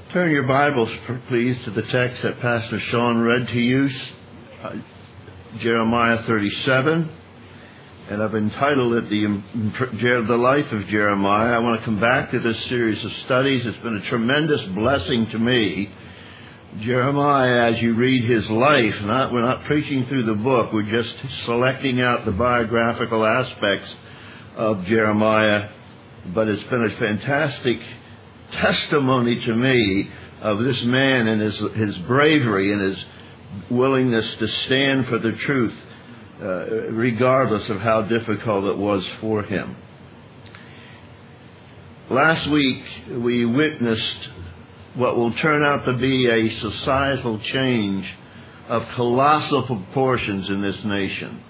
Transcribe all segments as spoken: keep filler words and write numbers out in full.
Turn your Bibles, please, to the text that Pastor Sean read to you, uh, Jeremiah thirty-seven. And I've entitled it the, the Life of Jeremiah. I want to come back to this series of studies. It's been a tremendous blessing to me. Jeremiah, as you read his life, not, we're not preaching through the book. We're just selecting out the biographical aspects of Jeremiah. But it's been a fantastic testimony to me of this man and his his bravery and his willingness to stand for the truth, uh, regardless of how difficult it was for him. Last week, we witnessed what will turn out to be a societal change of colossal proportions in this nation.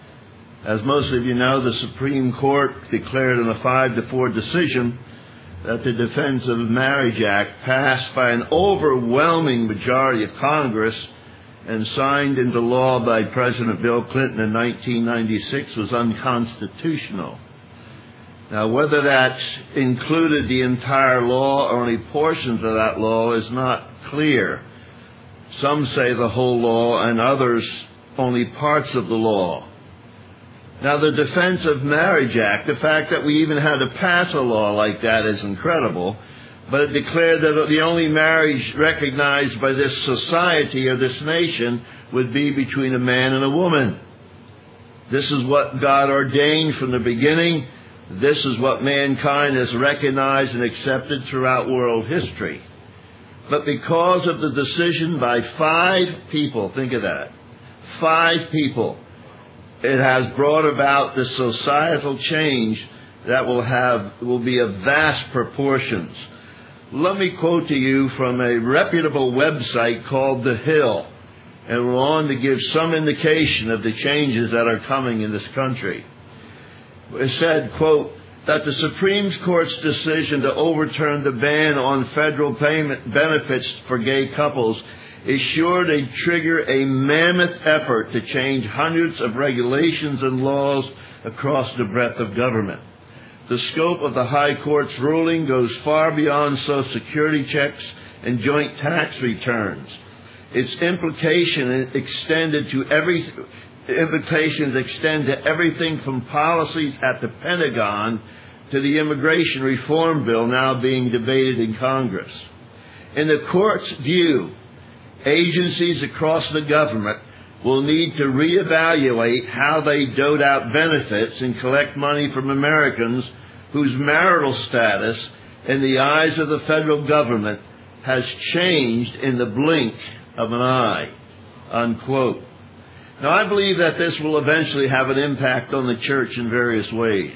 As most of you know, the Supreme Court declared in a five to four decision that the Defense of Marriage Act, passed by an overwhelming majority of Congress and signed into law by President Bill Clinton in nineteen ninety-six, was unconstitutional. Now, whether that included the entire law or only portions of that law is not clear. Some say the whole law, and others only parts of the law. Now, the Defense of Marriage Act, the fact that we even had to pass a law like that is incredible, but it declared that the only marriage recognized by this society or this nation would be between a man and a woman. This is what God ordained from the beginning. This is what mankind has recognized and accepted throughout world history. But because of the decision by five people, think of that, five people, it has brought about this societal change that will have will be of vast proportions. Let me quote to you from a reputable website called The Hill, and we're on to give some indication of the changes that are coming in this country. It said, quote, that the Supreme Court's decision to overturn the ban on federal payment benefits for gay couples is sure to trigger a mammoth effort to change hundreds of regulations and laws across the breadth of government. The scope of the High Court's ruling goes far beyond Social Security checks and joint tax returns. Its implication extended to every implications extend to everything from policies at the Pentagon to the immigration reform bill now being debated in Congress. In the court's view, agencies across the government will need to reevaluate how they dote out benefits and collect money from Americans whose marital status in the eyes of the federal government has changed in the blink of an eye, unquote. Now, I believe that this will eventually have an impact on the church in various ways.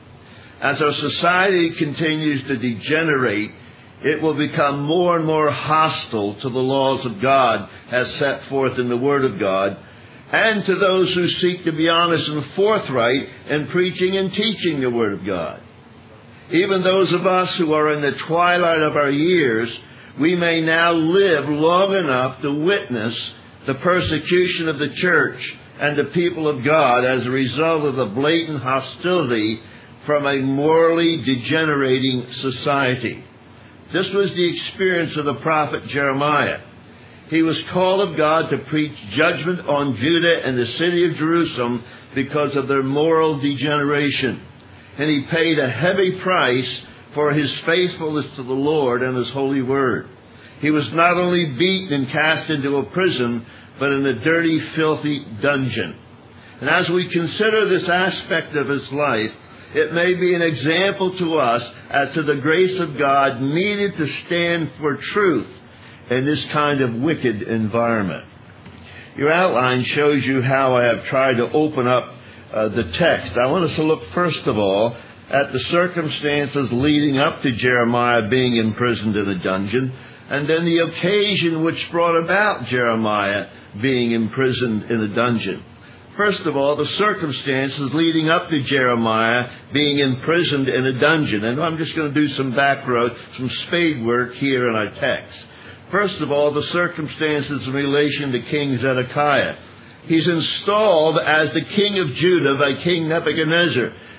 As our society continues to degenerate, it will become more and more hostile to the laws of God as set forth in the Word of God, and to those who seek to be honest and forthright in preaching and teaching the Word of God. Even those of us who are in the twilight of our years, we may now live long enough to witness the persecution of the church and the people of God as a result of the blatant hostility from a morally degenerating society. This was the experience of the prophet Jeremiah. He was called of God to preach judgment on Judah and the city of Jerusalem because of their moral degeneration. And he paid a heavy price for his faithfulness to the Lord and his holy word. He was not only beaten and cast into a prison, but in a dirty, filthy dungeon. And as we consider this aspect of his life, it may be an example to us as to the grace of God needed to stand for truth in this kind of wicked environment. Your outline shows you how I have tried to open up uh, the text. I want us to look first of all at the circumstances leading up to Jeremiah being imprisoned in a dungeon, and then the occasion which brought about Jeremiah being imprisoned in a dungeon. First of all, the circumstances leading up to Jeremiah being imprisoned in a dungeon. And I'm just going to do some background, some spade work here in our text. First of all, the circumstances in relation to King Zedekiah. He's installed as the king of Judah by King Nebuchadnezzar.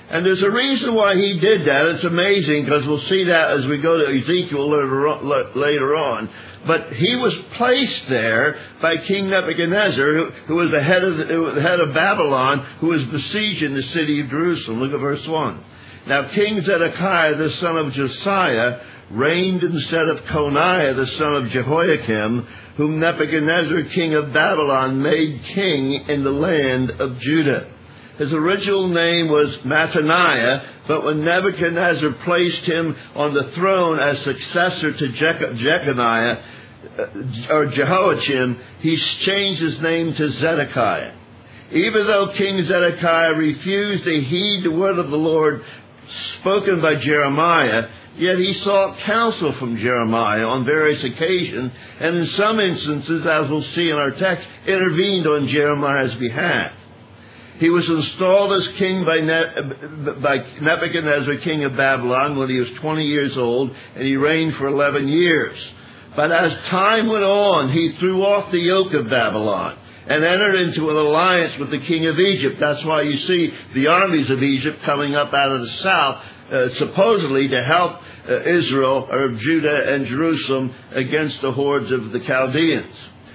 And there's a reason why he did that. It's amazing because we'll see that as we go to Ezekiel later on. Later on. But he was placed there by King Nebuchadnezzar, who, who was the head of the, the head of Babylon, who was besieging the city of Jerusalem. Look at verse one. Now King Zedekiah, the son of Josiah, reigned instead of Coniah, the son of Jehoiakim, whom Nebuchadnezzar, king of Babylon, made king in the land of Judah. His original name was Mattaniah, but when Nebuchadnezzar placed him on the throne as successor to Je- Jeconiah, or Jehoiachin, he changed his name to Zedekiah. Even though King Zedekiah refused to heed the word of the Lord spoken by Jeremiah, yet he sought counsel from Jeremiah on various occasions, and in some instances, as we'll see in our text, intervened on Jeremiah's behalf. He was installed as king by, ne- by Nebuchadnezzar, king of Babylon, when he was twenty years old, and he reigned for eleven years. But as time went on, he threw off the yoke of Babylon and entered into an alliance with the king of Egypt. That's why you see the armies of Egypt coming up out of the south, uh, supposedly to help uh, Israel, or Judah and Jerusalem, against the hordes of the Chaldeans.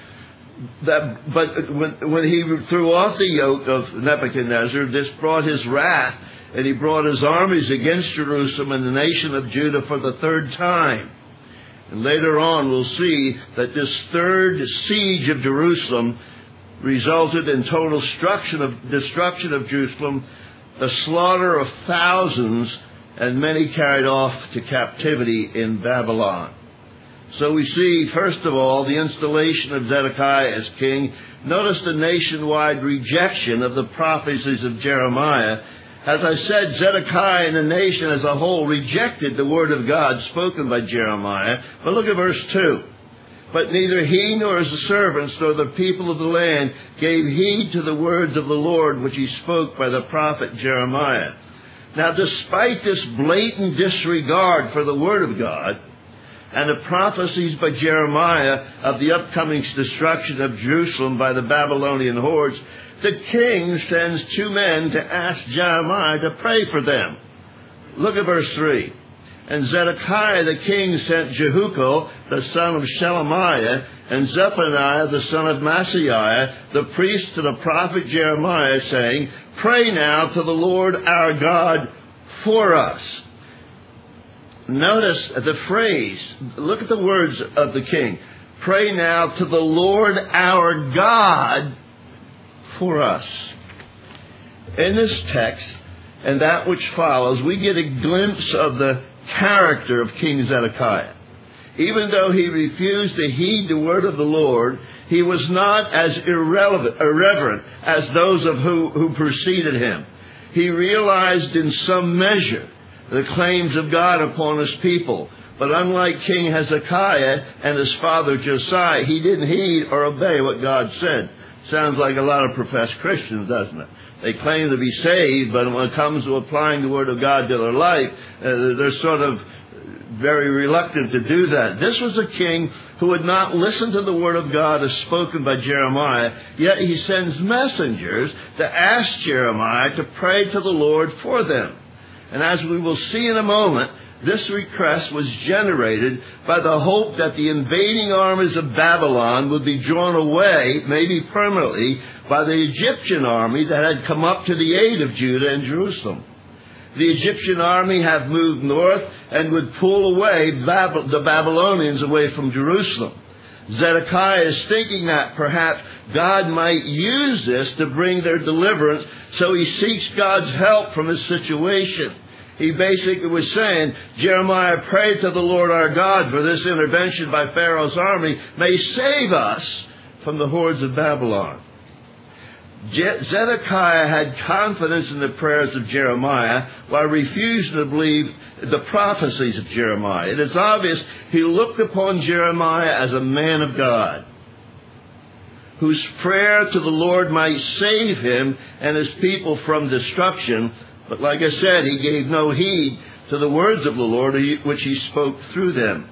That, but when, when he threw off the yoke of Nebuchadnezzar, this brought his wrath, and he brought his armies against Jerusalem and the nation of Judah for the third time. And later on we'll see that this third siege of Jerusalem resulted in total destruction of, destruction of Jerusalem, the slaughter of thousands, and many carried off to captivity in Babylon. So we see, first of all, the installation of Zedekiah as king. Notice the nationwide rejection of the prophecies of Jeremiah. As I said, Zedekiah and the nation as a whole rejected the word of God spoken by Jeremiah. But look at verse two. But neither he nor his servants nor the people of the land gave heed to the words of the Lord which he spoke by the prophet Jeremiah. Now, despite this blatant disregard for the word of God, and the prophecies by Jeremiah of the upcoming destruction of Jerusalem by the Babylonian hordes, the king sends two men to ask Jeremiah to pray for them. Look at verse three. And Zedekiah the king sent Jehucal, the son of Shelemiah, and Zephaniah, the son of Maaseiah, the priest, to the prophet Jeremiah, saying, Pray now to the Lord our God for us. Notice the phrase. Look at the words of the king. Pray now to the Lord our God for us. In this text and that which follows, we get a glimpse of the character of King Zedekiah. Even though he refused to heed the word of the Lord, he was not as irrelevant, irreverent as those of who, who preceded him. He realized in some measure the claims of God upon his people. But unlike King Hezekiah and his father Josiah, he didn't heed or obey what God said. Sounds like a lot of professed Christians, doesn't it? They claim to be saved, but when it comes to applying the Word of God to their life, uh, they're sort of very reluctant to do that. This was a king who would not listen to the Word of God as spoken by Jeremiah, yet he sends messengers to ask Jeremiah to pray to the Lord for them. And as we will see in a moment, this request was generated by the hope that the invading armies of Babylon would be drawn away, maybe permanently, by the Egyptian army that had come up to the aid of Judah and Jerusalem. The Egyptian army had moved north and would pull away Bab- the Babylonians away from Jerusalem. Zedekiah is thinking that perhaps God might use this to bring their deliverance, so he seeks God's help from his situation. He basically was saying, Jeremiah, pray to the Lord our God for this intervention by Pharaoh's army may save us from the hordes of Babylon. Je- Zedekiah had confidence in the prayers of Jeremiah while refusing to believe the prophecies of Jeremiah. It is obvious he looked upon Jeremiah as a man of God, whose prayer to the Lord might save him and his people from destruction. But like I said, he gave no heed to the words of the Lord which he spoke through them.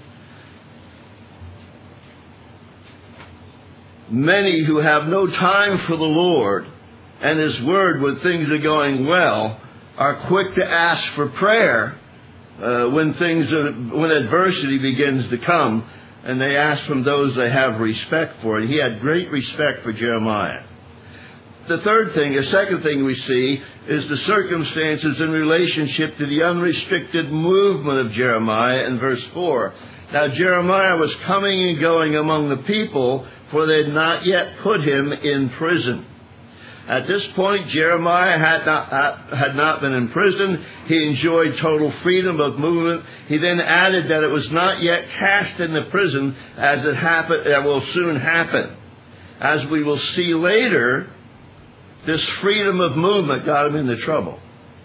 Many who have no time for the Lord and his word when things are going well are quick to ask for prayer uh, when things are, when adversity begins to come, and they ask from those they have respect for. And he had great respect for Jeremiah. The third thing, the second thing we see is the circumstances in relationship to the unrestricted movement of Jeremiah in verse four. Now Jeremiah was coming and going among the people, for they had not yet put him in prison. At this point, Jeremiah had not, had not been in prison. He enjoyed total freedom of movement. He then added that it was not yet cast into prison, as it happen, that will soon happen. As we will see later, this freedom of movement got him into trouble.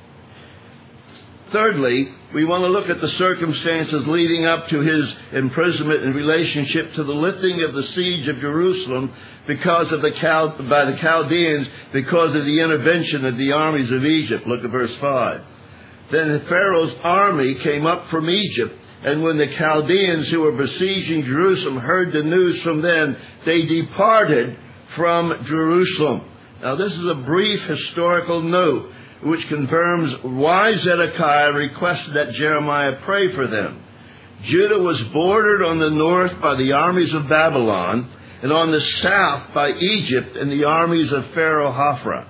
Thirdly, we want to look at the circumstances leading up to his imprisonment in relationship to the lifting of the siege of Jerusalem because of the Chal- by the Chaldeans, because of the intervention of the armies of Egypt. Look at verse five. Then Pharaoh's army came up from Egypt, and when the Chaldeans who were besieging Jerusalem heard the news from them, they departed from Jerusalem. Now this is a brief historical note which confirms why Zedekiah requested that Jeremiah pray for them. Judah was bordered on the north by the armies of Babylon, and on the south by Egypt and the armies of Pharaoh Hophra.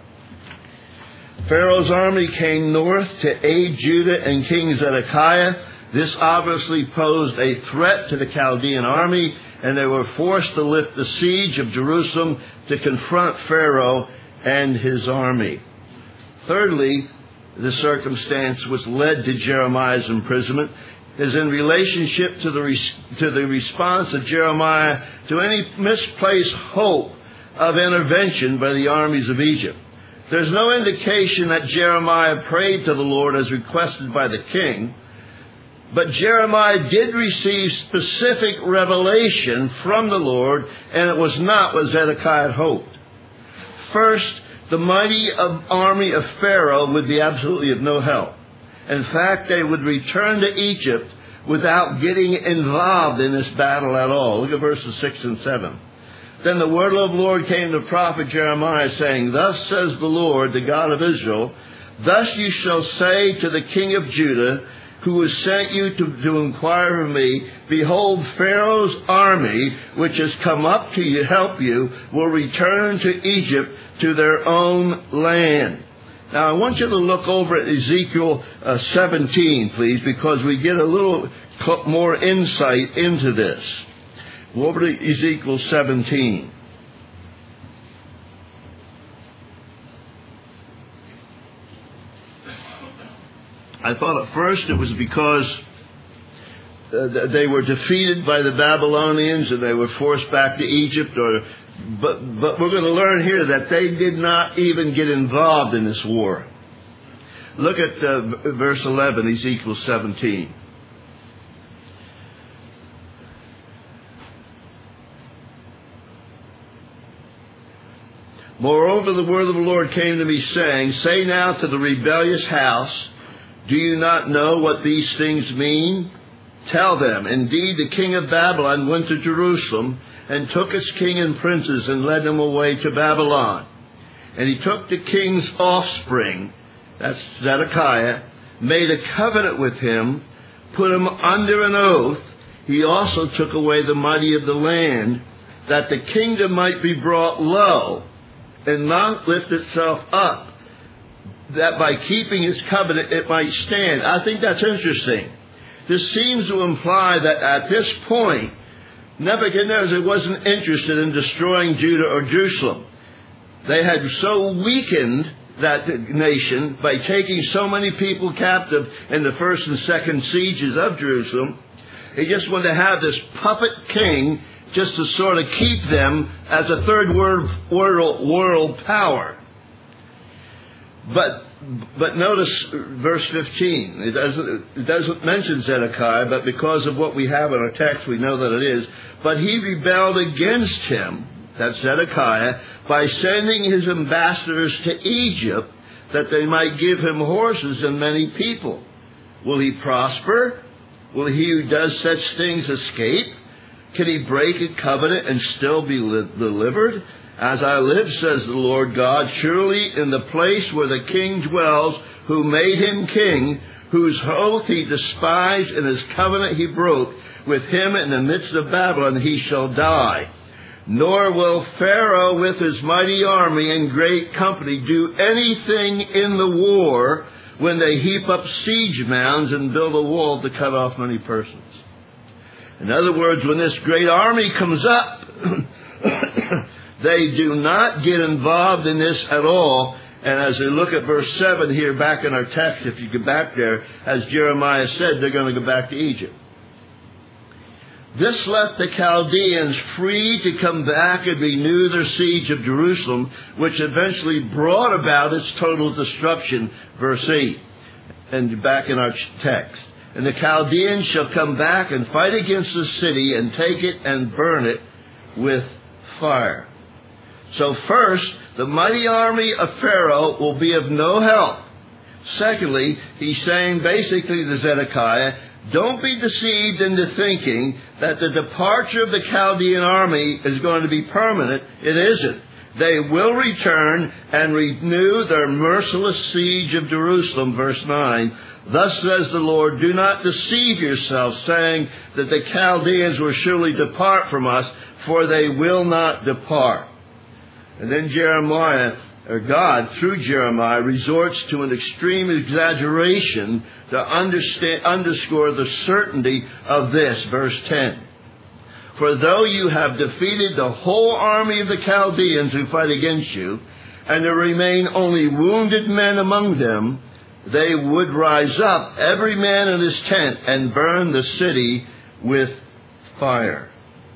Pharaoh's army came north to aid Judah and King Zedekiah. This obviously posed a threat to the Chaldean army, and they were forced to lift the siege of Jerusalem to confront Pharaoh and his army. Thirdly, the circumstance which led to Jeremiah's imprisonment is in relationship to the res- to the response of Jeremiah to any misplaced hope of intervention by the armies of Egypt. There's no indication that Jeremiah prayed to the Lord as requested by the king, but Jeremiah did receive specific revelation from the Lord, and it was not what Zedekiah had hoped. First, the mighty army of Pharaoh would be absolutely of no help. In fact, they would return to Egypt without getting involved in this battle at all. Look at verses six and seven. Then the word of the Lord came to the prophet Jeremiah, saying, Thus says the Lord, the God of Israel, Thus you shall say to the king of Judah, who has sent you to, to inquire of me, Behold, Pharaoh's army, which has come up to you, help you, will return to Egypt, to their own land. Now, I want you to look over at Ezekiel uh, seventeen, please, because we get a little more insight into this. Go over to Ezekiel seventeen. I thought at first it was because uh, they were defeated by the Babylonians and they were forced back to Egypt, or but but we're going to learn here that they did not even get involved in this war. Look at uh, verse eleven, Ezekiel seventeen. Moreover, the word of the Lord came to me, saying, Say now to the rebellious house, Do you not know what these things mean? Tell them, Indeed, the king of Babylon went to Jerusalem and took its king and princes and led them away to Babylon. And he took the king's offspring, that's Zedekiah, made a covenant with him, put him under an oath. He also took away the mighty of the land, that the kingdom might be brought low and not lift itself up, that by keeping his covenant it might stand. I think that's interesting. This seems to imply that at this point, Nebuchadnezzar wasn't interested in destroying Judah or Jerusalem. They had so weakened that nation by taking so many people captive in the first and second sieges of Jerusalem. He just wanted to have this puppet king just to sort of keep them as a third world, world, world power. But But notice verse fifteen. It doesn't, it doesn't mention Zedekiah, but because of what we have in our text, we know that it is. But he rebelled against him, that's Zedekiah, by sending his ambassadors to Egypt, that they might give him horses and many people. Will he prosper? Will he who does such things escape? Can he break a covenant and still be li- delivered? As I live, says the Lord God, surely in the place where the king dwells, who made him king, whose oath he despised and his covenant he broke, with him in the midst of Babylon he shall die. Nor will Pharaoh with his mighty army and great company do anything in the war when they heap up siege mounds and build a wall to cut off many persons. In other words, when this great army comes up, they do not get involved in this at all. And as they look at verse seven here back in our text, if you go back there, as Jeremiah said, they're going to go back to Egypt. This left the Chaldeans free to come back and renew their siege of Jerusalem, which eventually brought about its total destruction, verse eight, and back in our text. And the Chaldeans shall come back and fight against the city and take it and burn it with fire. So first, the mighty army of Pharaoh will be of no help. Secondly, he's saying basically to Zedekiah, don't be deceived into thinking that the departure of the Chaldean army is going to be permanent. It isn't. They will return and renew their merciless siege of Jerusalem, verse nine. Thus says the Lord, do not deceive yourselves, saying that the Chaldeans will surely depart from us, for they will not depart. And then Jeremiah, or God, through Jeremiah, resorts to an extreme exaggeration to understand, underscore the certainty of this, verse ten. For though you have defeated the whole army of the Chaldeans who fight against you, and there remain only wounded men among them, they would rise up, every man in his tent, and burn the city with fire.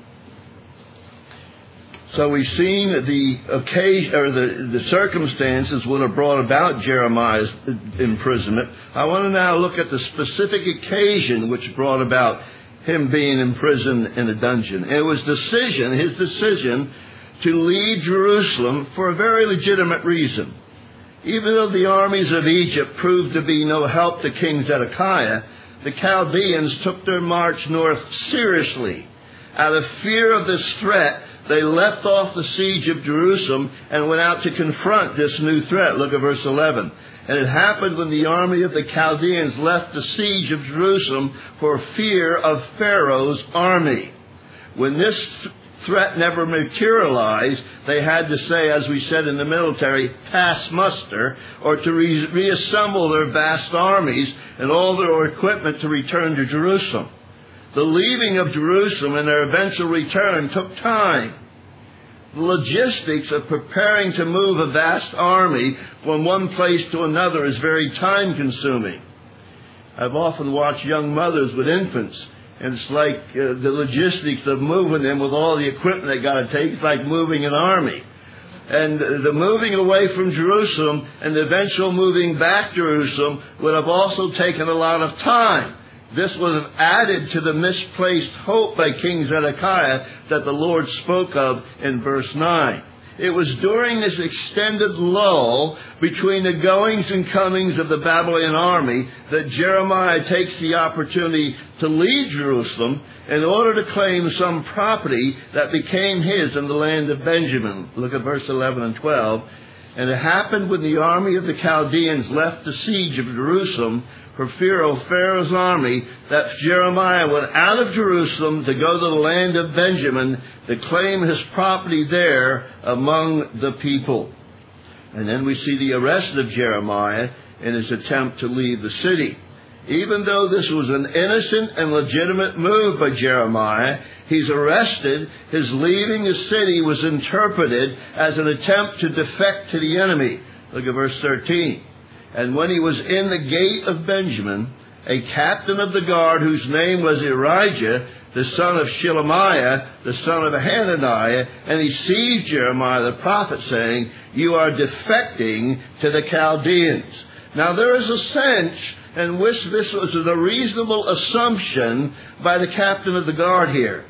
So we've seen the occasion, or the, the circumstances would have brought about Jeremiah's imprisonment. I want to now look at the specific occasion which brought about him being imprisoned in a dungeon. It was decision, his decision to leave Jerusalem for a very legitimate reason. Even though the armies of Egypt proved to be no help to King Zedekiah, the Chaldeans took their march north seriously. Out of fear of this threat, they left off the siege of Jerusalem and went out to confront this new threat. Look at verse eleven. And it happened when the army of the Chaldeans left the siege of Jerusalem for fear of Pharaoh's army. When this th- threat never materialized, they had to say, as we said in the military, pass muster, or to re- reassemble their vast armies and all their equipment to return to Jerusalem. The leaving of Jerusalem and their eventual return took time. The logistics of preparing to move a vast army from one place to another is very time-consuming. I've often watched young mothers with infants, and it's like uh, the logistics of moving them with all the equipment they got to take. It's like moving an army. And the moving away from Jerusalem and the eventual moving back to Jerusalem would have also taken a lot of time. This was added to the misplaced hope by King Zedekiah that the Lord spoke of in verse nine. It was during this extended lull between the goings and comings of the Babylonian army that Jeremiah takes the opportunity to leave Jerusalem in order to claim some property that became his in the land of Benjamin. Look at verse eleven and twelve. And it happened when the army of the Chaldeans left the siege of Jerusalem for fear of Pharaoh's army, that Jeremiah went out of Jerusalem to go to the land of Benjamin to claim his property there among the people. And then we see the arrest of Jeremiah in his attempt to leave the city. Even though this was an innocent and legitimate move by Jeremiah, he's arrested. His leaving the city was interpreted as an attempt to defect to the enemy. Look at verse thirteen. And when he was in the gate of Benjamin, a captain of the guard whose name was Irijah, the son of Shelemiah, the son of Hananiah, and he seized Jeremiah the prophet, saying, you are defecting to the Chaldeans. Now there is a sense in which this was a reasonable assumption by the captain of the guard here.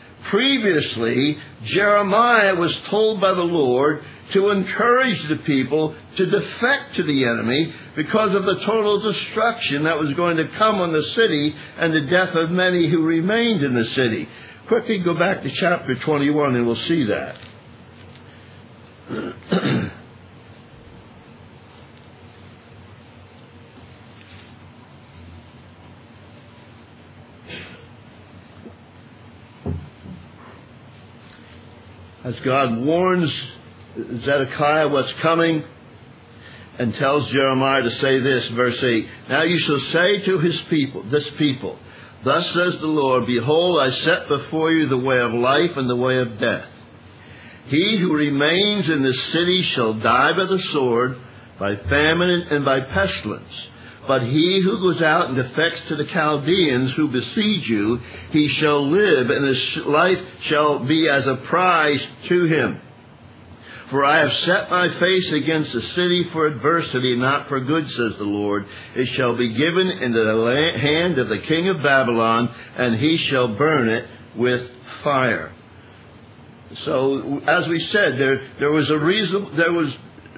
Previously, Jeremiah was told by the Lord to encourage the people to defect to the enemy because of the total destruction that was going to come on the city and the death of many who remained in the city. Quickly go back to chapter twenty-one and we'll see that. As God warns Zedekiah what's coming and tells Jeremiah to say this, verse eight, "Now you shall say to his people, this people, thus says the Lord, behold, I set before you the way of life and the way of death. He who remains in this city shall die by the sword, by famine and by pestilence. But he who goes out and defects to the Chaldeans who besiege you, he shall live, and his life shall be as a prize to him. For I have set my face against the city for adversity, not for good, says the Lord. It shall be given into the hand of the king of Babylon, and he shall burn it with fire." So, as we said, there there was a reason there was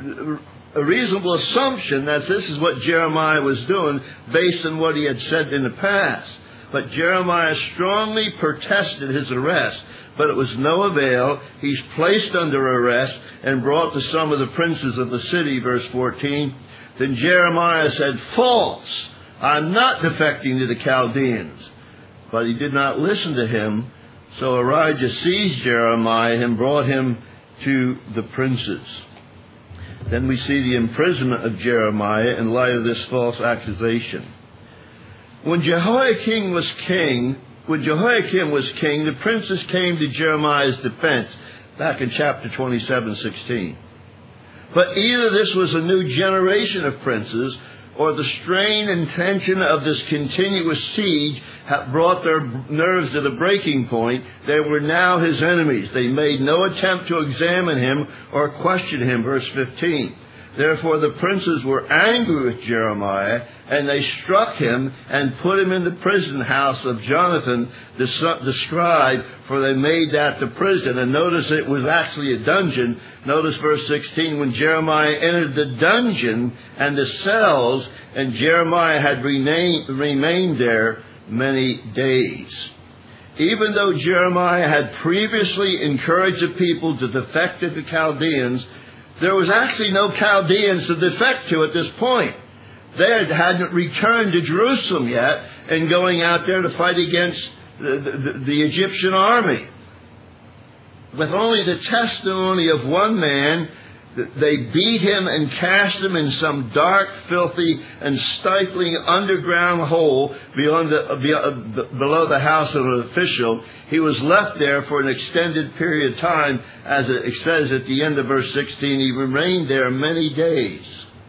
a reasonable assumption that this is what Jeremiah was doing based on what he had said in the past. But Jeremiah strongly protested his arrest, but it was no avail. He's placed under arrest and brought to some of the princes of the city, verse fourteen. Then Jeremiah said, "False! I'm not defecting to the Chaldeans." But he did not listen to him. So Arijah seized Jeremiah and brought him to the princes. Then we see the imprisonment of Jeremiah in light of this false accusation. When Jehoiakim was king, when Jehoiakim was king, the princes came to Jeremiah's defense, back in chapter twenty-seven, sixteen. But either this was a new generation of princes, or the strain and tension of this continuous siege had brought their nerves to the breaking point. They were now his enemies. They made no attempt to examine him or question him, verse fifteen. Therefore the princes were angry with Jeremiah, and they struck him and put him in the prison house of Jonathan the scribe, for they made that the prison. And notice it was actually a dungeon. Notice verse sixteen, when Jeremiah entered the dungeon and the cells, and Jeremiah had remained, remained there many days. Even though Jeremiah had previously encouraged the people to defect to the Chaldeans, there was actually no Chaldeans to defect to at this point. They hadn't returned to Jerusalem yet and going out there to fight against the, the, the Egyptian army. With only the testimony of one man, they beat him and cast him in some dark, filthy, and stifling underground hole beyond the, below the house of an official. He was left there for an extended period of time, as it says at the end of verse sixteen. He remained there many days.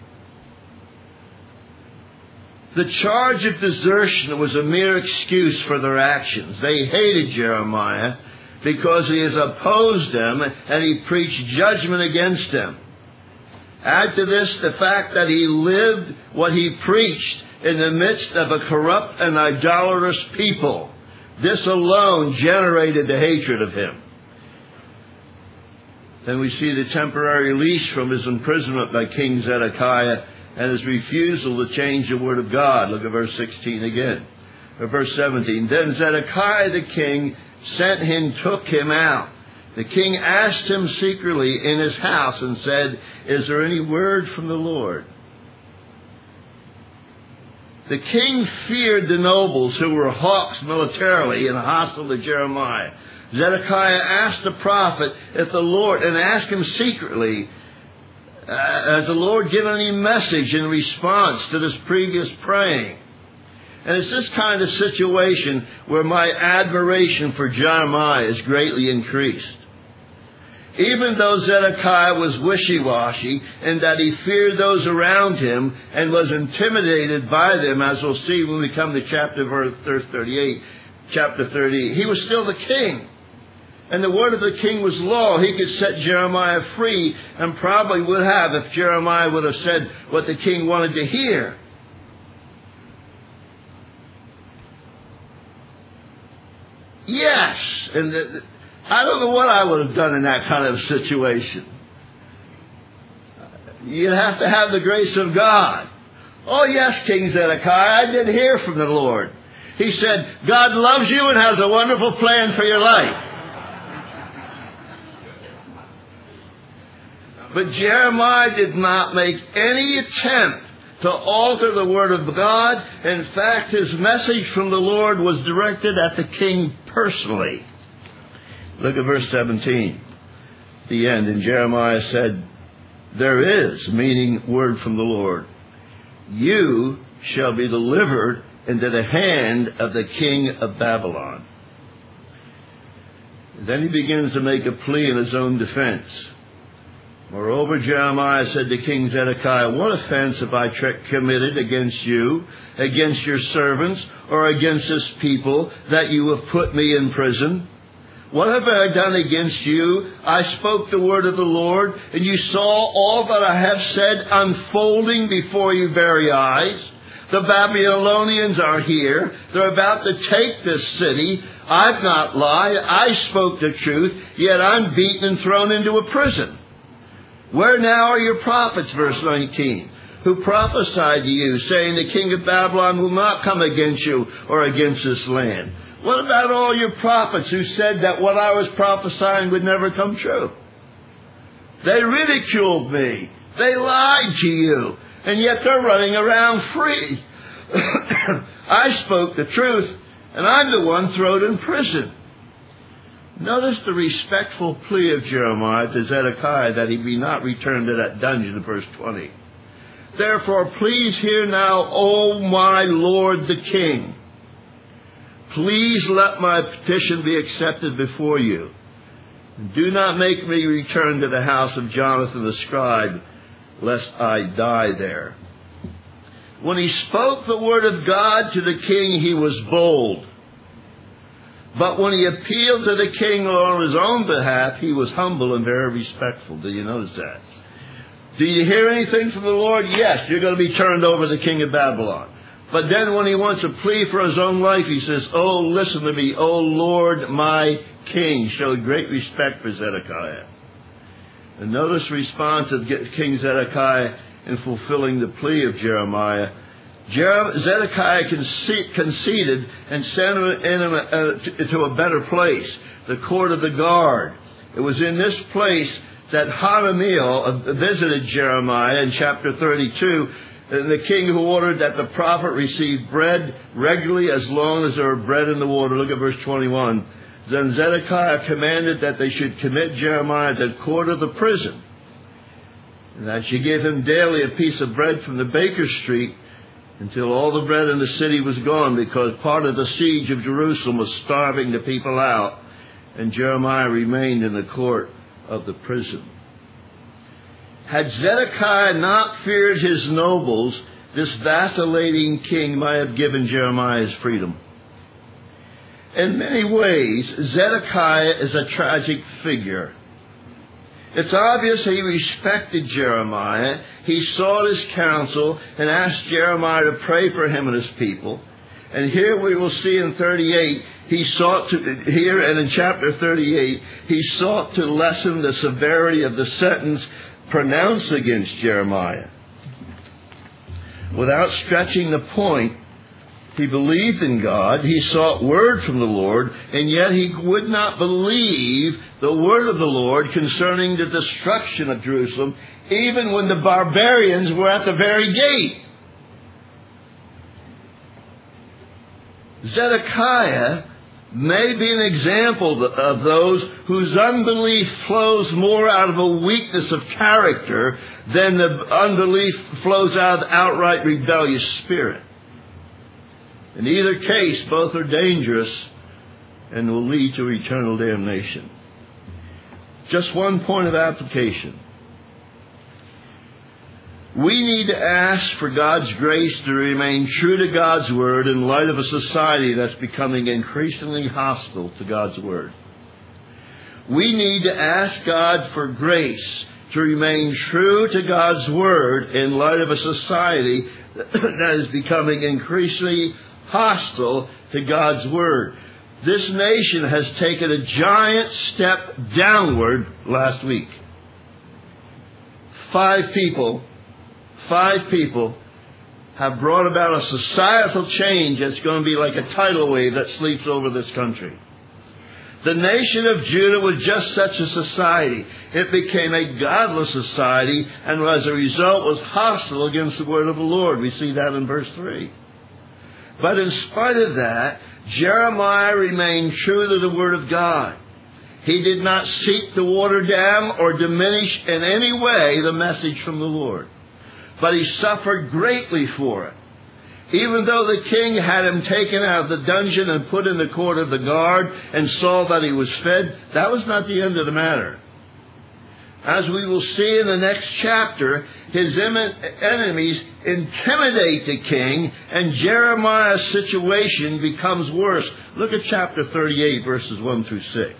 The charge of desertion was a mere excuse for their actions. They hated Jeremiah because he has opposed them and he preached judgment against them. Add to this the fact that he lived what he preached in the midst of a corrupt and idolatrous people. This alone generated the hatred of him. Then we see the temporary release from his imprisonment by King Zedekiah and his refusal to change the word of God. Look at verse sixteen again. Or verse seventeen. Then Zedekiah the king sent him, took him out. The king asked him secretly in his house and said, "Is there any word from the Lord?" The king feared the nobles who were hawks militarily and hostile to Jeremiah. Zedekiah asked the prophet if the Lord, and asked him secretly, uh, has the Lord given any message in response to this previous praying? And it's this kind of situation where my admiration for Jeremiah is greatly increased. Even though Zedekiah was wishy-washy and that he feared those around him and was intimidated by them, as we'll see when we come to chapter verse thirty-eight, chapter thirty, he was still the king. And the word of the king was law. He could set Jeremiah free, and probably would have if Jeremiah would have said what the king wanted to hear. Yes, and the, I don't know what I would have done in that kind of situation. You have to have the grace of God. Oh yes, King Zedekiah, I did hear from the Lord. He said, God loves you and has a wonderful plan for your life. But Jeremiah did not make any attempt to alter the Word of God. In fact, his message from the Lord was directed at the king personally. Look at verse seventeen. The end. And Jeremiah said, there is, meaning word from the Lord, you shall be delivered into the hand of the king of Babylon. Then he begins to make a plea in his own defense. Moreover, Jeremiah said to King Zedekiah, what offense have I tra- committed against you, against your servants, or against this people, that you have put me in prison? What have I done against you? I spoke the word of the Lord, and you saw all that I have said unfolding before your very eyes. The Babylonians are here. They're about to take this city. I've not lied. I spoke the truth, yet I'm beaten and thrown into a prison. Where now are your prophets, verse nineteen, who prophesied to you, saying the king of Babylon will not come against you or against this land? What about all your prophets who said that what I was prophesying would never come true? They ridiculed me. They lied to you. And yet they're running around free. I spoke the truth, and I'm the one thrown in prison. Notice the respectful plea of Jeremiah to Zedekiah that he be not returned to that dungeon in verse twenty. Therefore, please hear now, O my Lord the King. Please let my petition be accepted before you. Do not make me return to the house of Jonathan the scribe, lest I die there. When he spoke the word of God to the king, he was bold. But when he appealed to the king on his own behalf, he was humble and very respectful. Do you notice that? Do you hear anything from the Lord? Yes, you're going to be turned over to the king of Babylon. But then when he wants a plea for his own life, he says, oh, listen to me, O Lord, my king. Showed great respect for Zedekiah. And notice the response of King Zedekiah in fulfilling the plea of Jeremiah. Zedekiah conceded and sent him to a better place, the court of the guard. It was in this place that Hananiah visited Jeremiah in chapter thirty-two, and the king who ordered that the prophet receive bread regularly as long as there were bread in the water. Look at verse twenty-one. Then Zedekiah commanded that they should commit Jeremiah to the court of the prison, and that she gave him daily a piece of bread from the baker's street until all the bread in the city was gone, because part of the siege of Jerusalem was starving the people out, and Jeremiah remained in the court of the prison. Had Zedekiah not feared his nobles, this vacillating king might have given Jeremiah his freedom. In many ways, Zedekiah is a tragic figure. It's obvious he respected Jeremiah. He sought his counsel and asked Jeremiah to pray for him and his people. And here we will see in thirty-eight, he sought to, here and in chapter thirty-eight, he sought to lessen the severity of the sentence pronounced against Jeremiah. Without stretching the point, he believed in God, he sought word from the Lord, and yet he would not believe the word of the Lord concerning the destruction of Jerusalem, even when the barbarians were at the very gate. Zedekiah may be an example of those whose unbelief flows more out of a weakness of character than the unbelief flows out of outright rebellious spirit. In either case, both are dangerous and will lead to eternal damnation. Just one point of application. We need to ask for God's grace to remain true to God's Word in light of a society that's becoming increasingly hostile to God's Word. We need to ask God for grace to remain true to God's Word in light of a society that is becoming increasingly hostile to God's Word. This nation has taken a giant step downward last week. Five people, five people have brought about a societal change that's going to be like a tidal wave that sweeps over this country. The nation of Judah was just such a society. It became a godless society, and as a result was hostile against the word of the Lord. We see that in verse three. But in spite of that, Jeremiah remained true to the word of God. He did not seek to water down or diminish in any way the message from the Lord. But he suffered greatly for it. Even though the king had him taken out of the dungeon and put in the court of the guard and saw that he was fed, that was not the end of the matter. As we will see in the next chapter, his enemies intimidate the king, and Jeremiah's situation becomes worse. Look at chapter thirty-eight, verses one through six.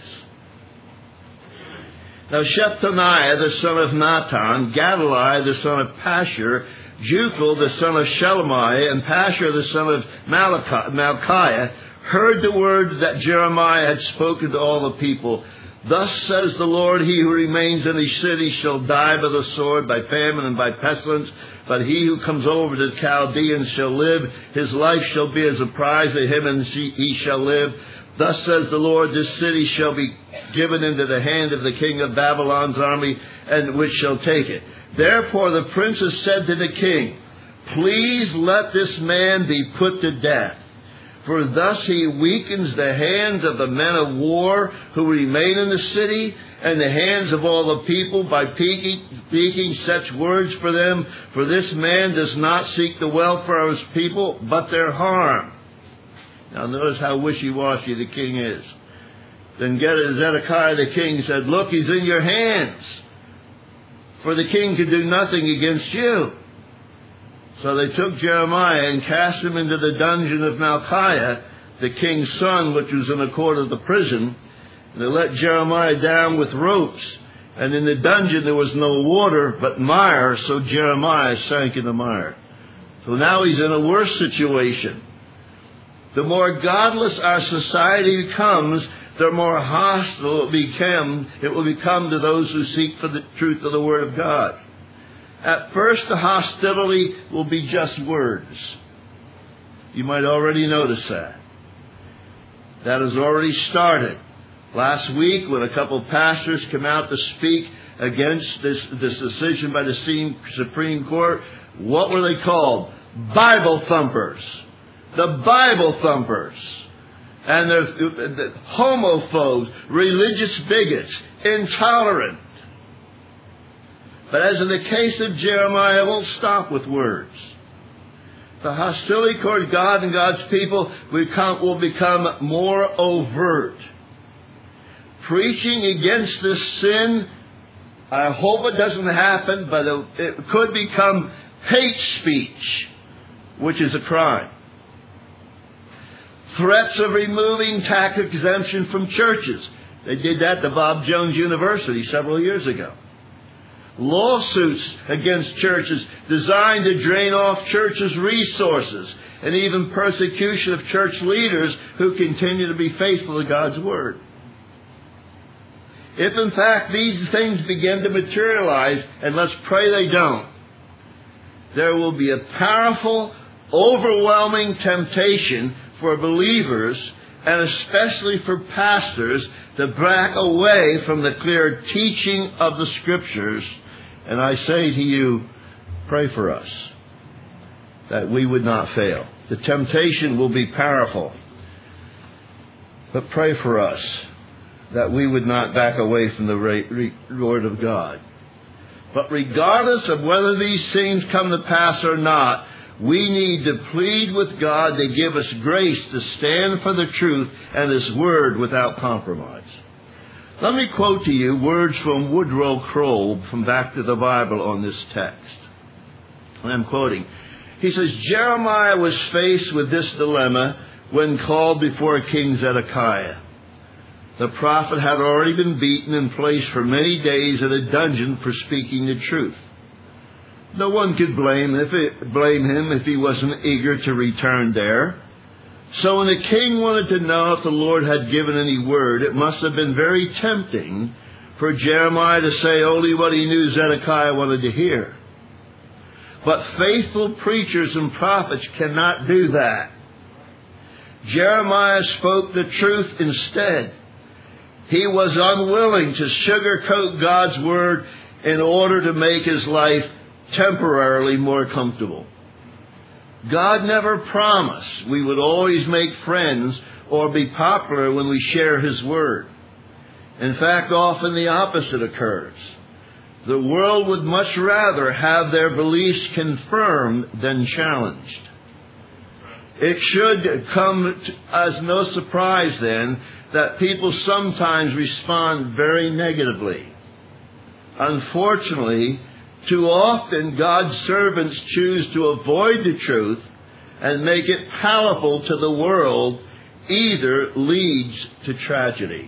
Now Shephaniah the son of Nathan, Gadaliah the son of Pashur, Jucal the son of Shelemiah, and Pashur the son of Malchiah heard the word that Jeremiah had spoken to all the people. Thus says the Lord, he who remains in his city shall die by the sword, by famine, and by pestilence. But he who comes over to the Chaldeans shall live. His life shall be as a prize to him, and he shall live. Thus says the Lord, this city shall be given into the hand of the king of Babylon's army, and which shall take it. Therefore the princes said to the king, please let this man be put to death. For thus he weakens the hands of the men of war who remain in the city, and the hands of all the people by speaking such words for them. For this man does not seek the welfare of his people, but their harm. Now notice how wishy-washy the king is. Then Zedekiah the king said, look, he's in your hands, for the king could do nothing against you. So they took Jeremiah and cast him into the dungeon of Malchiah, the king's son, which was in the court of the prison. And they let Jeremiah down with ropes. And in the dungeon there was no water but mire, so Jeremiah sank in the mire. So now he's in a worse situation. The more godless our society becomes, the more hostile it will become, it will become to those who seek for the truth of the Word of God. At first, the hostility will be just words. You might already notice that. That has already started. Last week, when a couple of pastors came out to speak against this, this decision by the Supreme Court, what were they called? Bible thumpers. The Bible thumpers. And they're, they're homophobes, religious bigots, intolerant. But as in the case of Jeremiah, it won't stop with words. The hostility toward God and God's people will become more overt. Preaching against this sin, I hope it doesn't happen, but it could become hate speech, which is a crime. Threats of removing tax exemption from churches. They did that to Bob Jones University several years ago. Lawsuits against churches designed to drain off churches' resources, and even persecution of church leaders who continue to be faithful to God's Word. If in fact these things begin to materialize, and let's pray they don't, there will be a powerful, overwhelming temptation for believers, and especially for pastors, to back away from the clear teaching of the Scriptures. And I say to you, pray for us, that we would not fail. The temptation will be powerful. But pray for us, that we would not back away from the Word of God. But regardless of whether these things come to pass or not, we need to plead with God to give us grace to stand for the truth and His Word without compromise. Let me quote to you words from Woodrow Kroll from Back to the Bible on this text. And I'm quoting. He says, Jeremiah was faced with this dilemma when called before King Zedekiah. The prophet had already been beaten and placed for many days in a dungeon for speaking the truth. No one could blame, if it, blame him if he wasn't eager to return there. So when the king wanted to know if the Lord had given any word, it must have been very tempting for Jeremiah to say only what he knew Zedekiah wanted to hear. But faithful preachers and prophets cannot do that. Jeremiah spoke the truth instead. He was unwilling to sugarcoat God's word in order to make his life temporarily more comfortable. God never promised we would always make friends or be popular when we share his word. In fact, often the opposite occurs. The world would much rather have their beliefs confirmed than challenged. It should come as no surprise then that people sometimes respond very negatively. Unfortunately, too often God's servants choose to avoid the truth and make it palatable to the world, either leads to tragedy.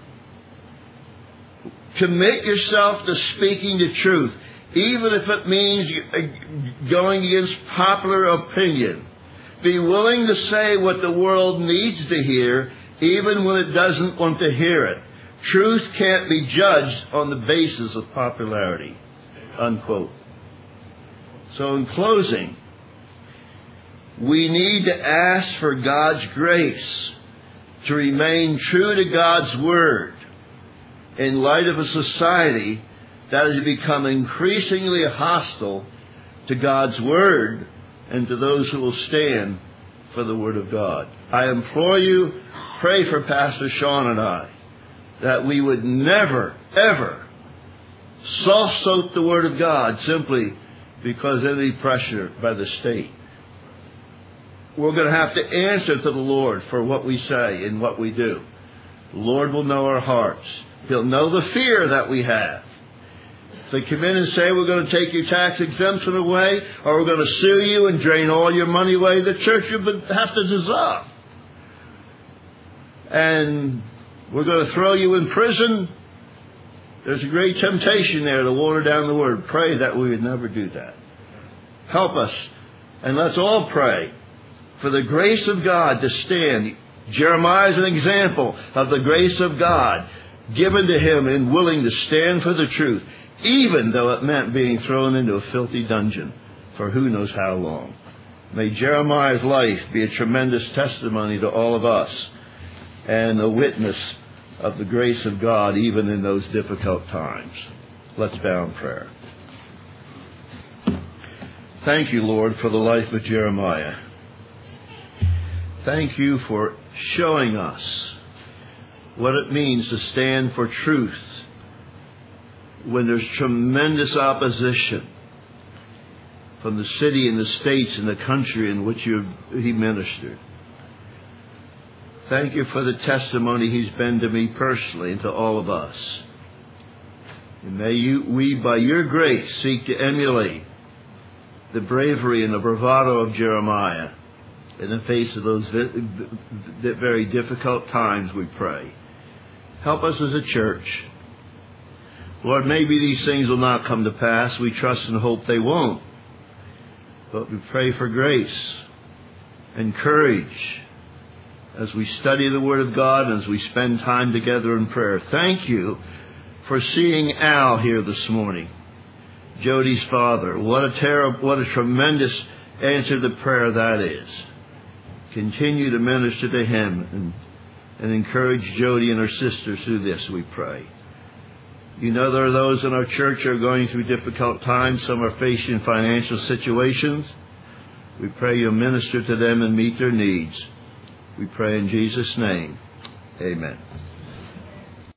Commit yourself to speaking the truth, even if it means going against popular opinion. Be willing to say what the world needs to hear, even when it doesn't want to hear it. Truth can't be judged on the basis of popularity. Unquote. So in closing, we need to ask for God's grace to remain true to God's word in light of a society that has become increasingly hostile to God's word and to those who will stand for the word of God. I implore you, pray for Pastor Sean and I, that we would never, ever soft-soap the word of God simply because of any pressure by the state. We're going to have to answer to the Lord for what we say and what we do. The Lord will know our hearts. He'll know the fear that we have. If they come in and say, we're going to take your tax exemption away, or we're going to sue you and drain all your money away, the church would have to dissolve. And we're going to throw you in prison. There's a great temptation there to water down the word. Pray that we would never do that. Help us. And let's all pray for the grace of God to stand. Jeremiah is an example of the grace of God given to him and willing to stand for the truth, even though it meant being thrown into a filthy dungeon for who knows how long. May Jeremiah's life be a tremendous testimony to all of us and a witness of the grace of God even in those difficult times. Let's bow in prayer. Thank you, Lord, for the life of Jeremiah. Thank you for showing us what it means to stand for truth when there's tremendous opposition from the city and the states and the country in which you, he ministered. Thank you for the testimony he's been to me personally and to all of us. And may you, we, by your grace, seek to emulate the bravery and the bravado of Jeremiah in the face of those very difficult times, we pray. Help us as a church. Lord, maybe these things will not come to pass. We trust and hope they won't. But we pray for grace and courage as we study the Word of God and as we spend time together in prayer. Thank you for seeing Al here this morning, Jody's father. What a terrible, what a tremendous answer to prayer that is. Continue to minister to him and, and encourage Jody and her sisters through this, we pray. You know there are those in our church who are going through difficult times. Some are facing financial situations. We pray you'll minister to them and meet their needs. We pray in Jesus' name. Amen.